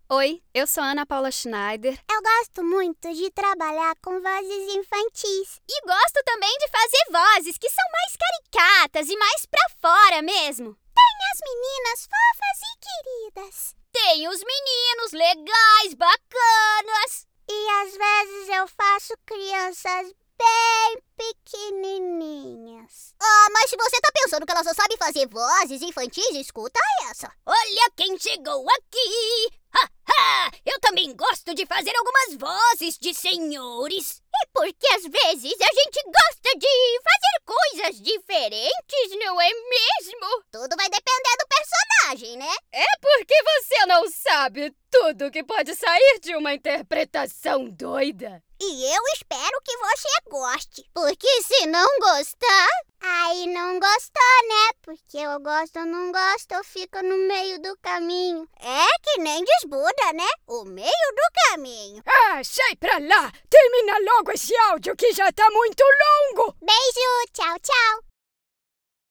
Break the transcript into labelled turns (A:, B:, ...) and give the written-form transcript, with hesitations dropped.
A: Oi, eu sou a Ana Paula Schneider.
B: Eu gosto muito de trabalhar com vozes infantis.
C: E gosto também de fazer vozes que são mais caricatas e mais pra fora mesmo.
B: Tem as meninas fofas e queridas.
C: Tem os meninos legais, bacanas.
B: E às vezes eu faço crianças bem pequenininhas.
D: Mas se você tá pensando que ela só sabe fazer vozes infantis, escuta essa.
C: Olha quem chegou aqui. Ha, ha! Eu também gosto de fazer algumas vozes de senhores.
D: E porque às vezes a gente gosta de fazer coisas diferentes, não é mesmo? Tudo vai depender do personagem, né?
A: É porque você não sabe tudo que pode sair de uma interpretação doida.
D: E eu espero que você goste. Porque se não gostar...
B: Aí não gostou, né? Porque eu gosto ou não gosto, eu fico no meio do caminho.
D: É que nem desbuda, né? O meio do caminho.
E: Sai pra lá! Termina logo esse áudio que já tá muito longo!
B: Beijo, tchau, tchau.